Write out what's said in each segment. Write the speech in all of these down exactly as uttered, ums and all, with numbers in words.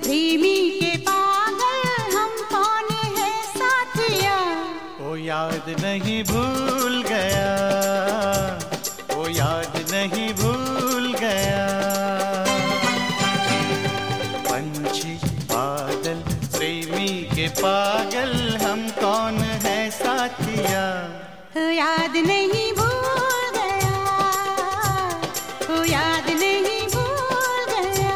प्रेमी के पागल हम कौन है साथिया। वो याद नहीं भूल गया, वो याद नहीं भूल गया। पंछी बादल प्रेमी के पागल हम कौन है साथिया। वो याद नहीं भूल गया, वो याद नहीं भूल गया।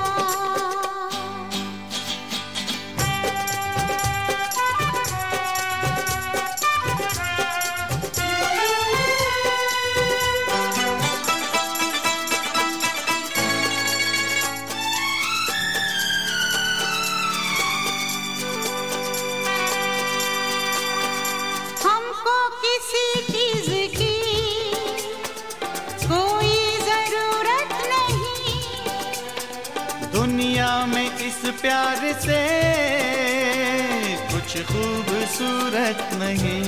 हमको किसी चीज की कोई जरूरत नहीं, दुनिया में इस प्यार से कुछ खूबसूरत नहीं।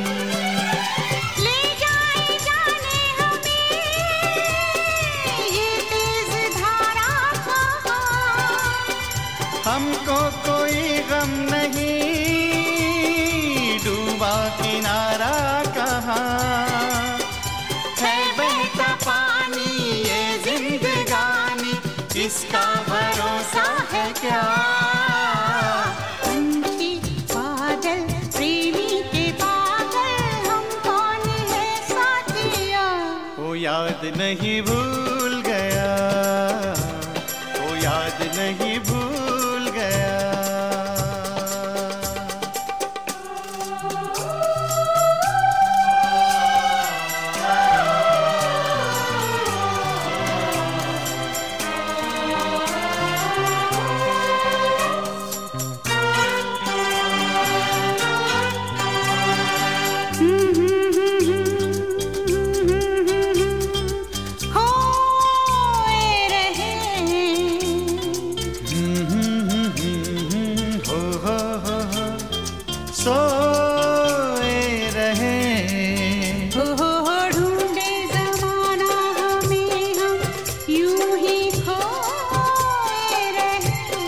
ले जाए जाने हमें ये तेज धारा कहाँ। हमको कोई गम नहीं, डूबा किनारा कहाँ है बहता पानी ये जिंदगानी, इसका भरोसा है क्या। पंछी बादल प्रेमी के पागल हम कौन है साथिया। वो याद नहीं भूल गया, वो याद नहीं भूल गया। खोए रहे हो हो हो हो सोए रहे। हो हो हो ढूंढे जमाना हमें हम यूं ही खोए रहे।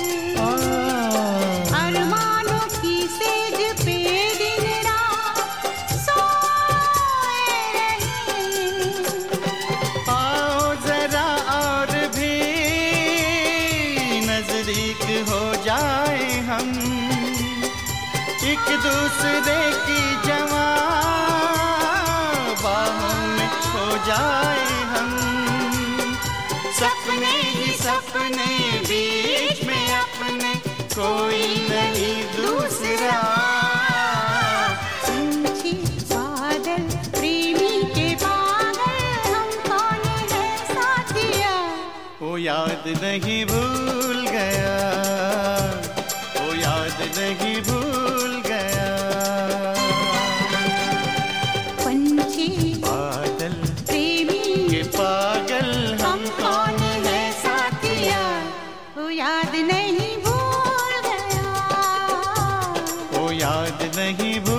अरमानों की सेज पे दिन रात सोए रहे। आओ जरा और भी नजदीक हो जाए हम, एक दूसरे की जवां बाहों में खो जाए हम। सपने ही सपने बीच में अपने कोई नहीं दूसरा। पंछी बादल प्रेमी के पागल हम कौन है साथिया। वो याद नहीं भूल गया, वो याद नहीं भूल गया। पंछी बादल प्रेमी के पागल हम कौन है साथिया। वो याद नहीं भूल गया, वो याद नहीं भूल